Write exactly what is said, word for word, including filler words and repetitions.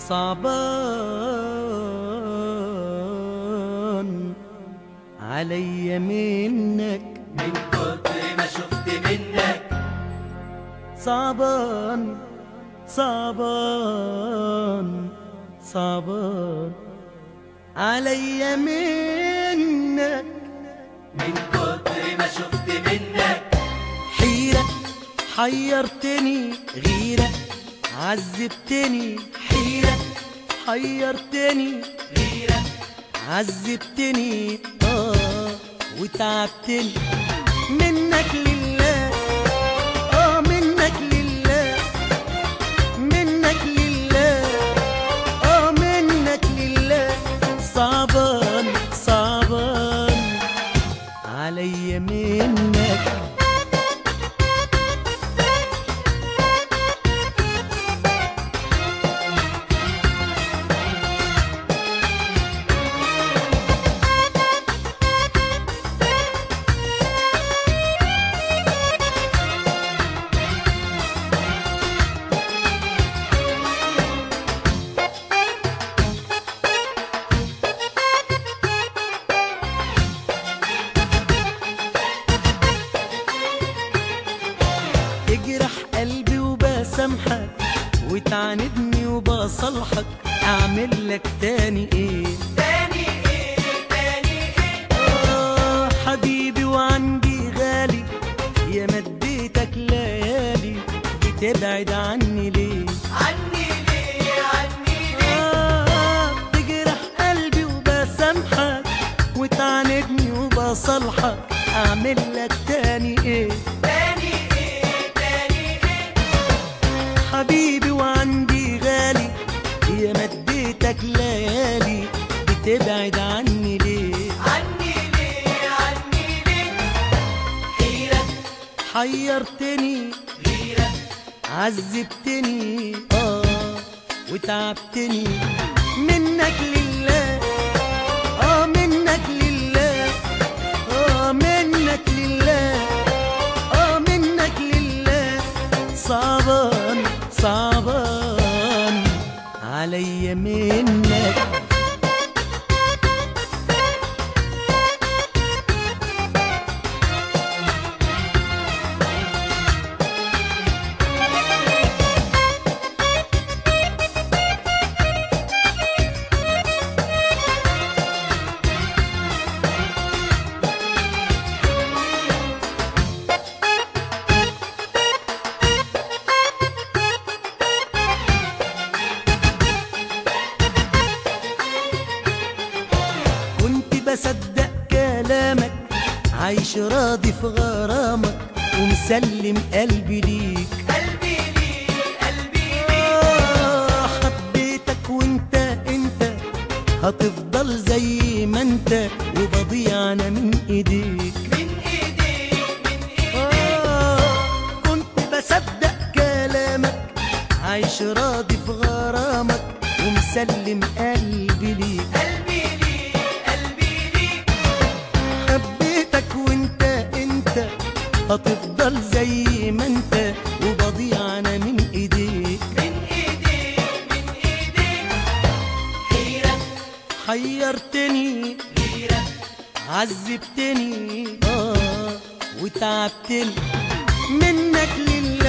صعبان عليا منك من كتر ما شفت منك. صعبان صعبان صعبان عليا منك من كتر ما شفت منك. حيرة حيرتني، غيرة عذبتني، حيرة حيرتني، غيرة عذبتني، اه وتعبتني. منك لله، اه منك لله، منك لله، اه منك لله. صعبان صعبان عليا منك. تجرح قلبي وبسامحك، وتعاندني وبصالحك. اعمل لك تاني ايه؟ تاني ايه؟ تاني ايه؟ اه حبيبي وعندي غالي، يا مديتك ليالي، بتبعد عني ليه؟ عني ليه؟ عني ليه؟ آه تجرح قلبي وبسامحك، وتعاندني وبصالحك. اعمل لك تاني ايه؟ تاني ايه؟ تاني ايه؟ حبيبي وعندي غالي، يا مديتك ليالي، بتبعد عني ليه؟ عني ليه؟ عني ليه؟ حيرة حيرتني، غيرة عذبتني، اه وتعبتني. منك لله، اه منك لله، اه منك لله، اه منك لله. صعبان صعبان عليا منك. كنت بصدق كلامك، عايش راضي في غرامك، ومسلم قلبي ليك. قلبي ليك، قلبي ليك. آه حبيتك وانت انت هتفضل زي ما انت، وبضيع انا من ايديك. من ايديك، من ايديك. آه كنت بصدق كلامك، عايش راضي في غرامك، ومسلم قلبي ليك. قلبي ليك، قلبي ليك. حبيتك وانت انت هتفضل زي ما انت، وبضيع انا من ايديك. من ايديك، من ايديك. حيرة حيرتني، غيرة عذبتني، اه وتعبتني. منك لله،